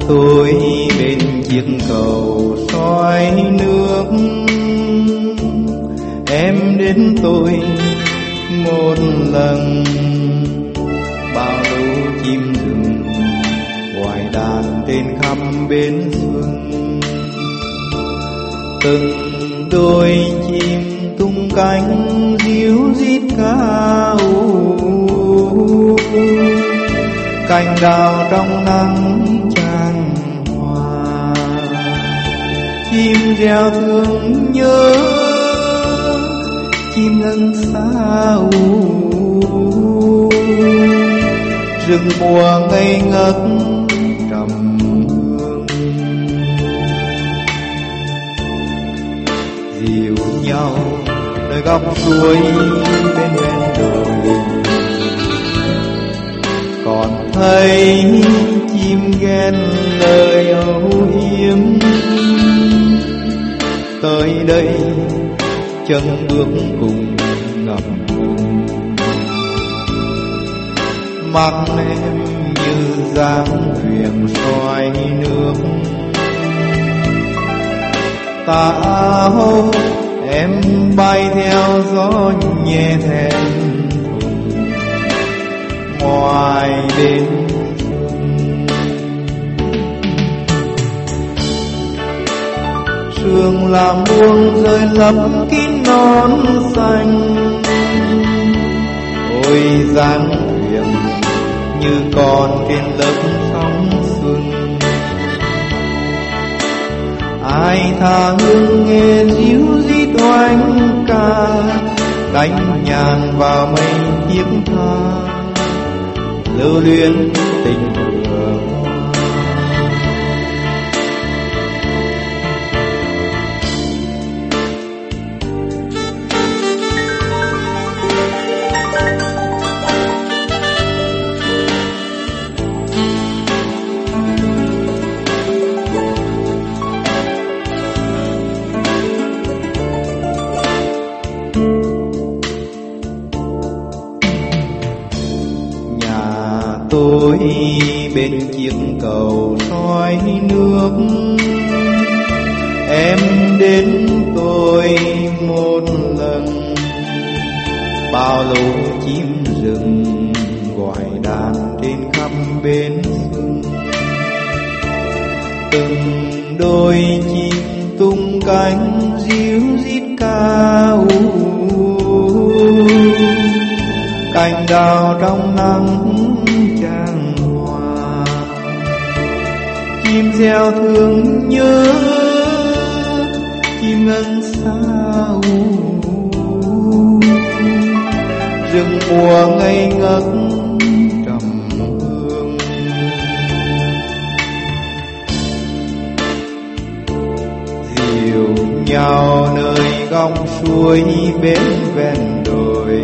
tôi bên chiếc cầu soi nước, em đến tôi một lần. Bao lũ chim rừng ngoài đàn tên khắp bến xuân, từng đôi chim tung cánh ríu rít ca ú. Cành đào trong nắng tràn hoa, chim reo thương nhớ, chim ngân xa ú. Rừng mùa ngây ngất trầm hương, dìu nhau nơi góc suối bên ven đồi. Còn thấy chim ghen lời âu yếm, tới đây chân bước cùng ngập ngừng. Mắt em như dáng thuyền soi nước, tao em bay theo gió nhẹ thèm thùng ngoài bên. Sương làm buông rơi lấp kín non xanh, ôi dáng thuyền như còn trên lớp sóng xuân. Ai tha hương nghe ríu rít oanh ca, đánh nhàn vào mây thiết tha, lưu luyến tình vừa qua. Tôi bên chiếc cầu soi nước, em đến tôi một lần. Bao lũ chim rừng gọi đàn trên khắp bến xuân, từng đôi chim tung cánh ríu rít ca ú. Cành đào trong nắng tràn hoa, chim reo thương nhớ, chim ngân xa ú. Rừng mùa ngây ngất trầm hương, dìu nhau nơi góc suối bên ven đồi.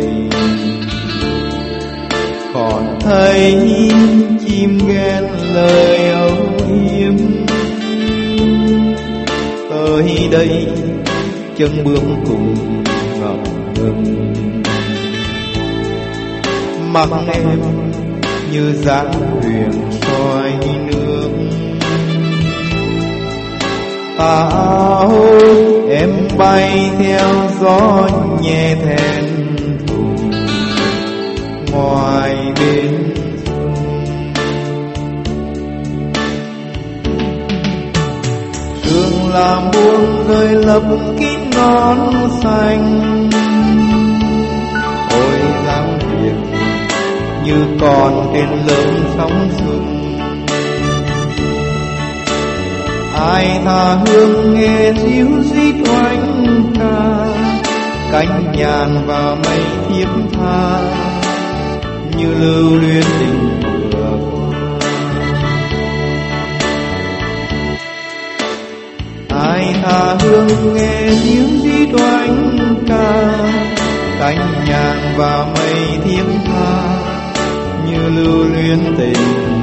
Còn thấy chim ghen lời âu yếm, tới đây chân bước cùng ngập ngừng. Mắt em như dáng thuyền soi nước, tao em bay theo gió nhẹ thèn thùng ngoài bên. Sương làm buông rơi lấp kín non xanh, ôi dáng thuyền như còn trên lớp sóng xuân. Ai tha hương nghe ríu rít oanh ca, cánh nhàn vào mây thiếp tha, như lưu luyến tình vừa qua. Ai tha hương nghe ríu rít oanh ca, cánh nhàn vào mây thiếp tha, như lưu luyến tình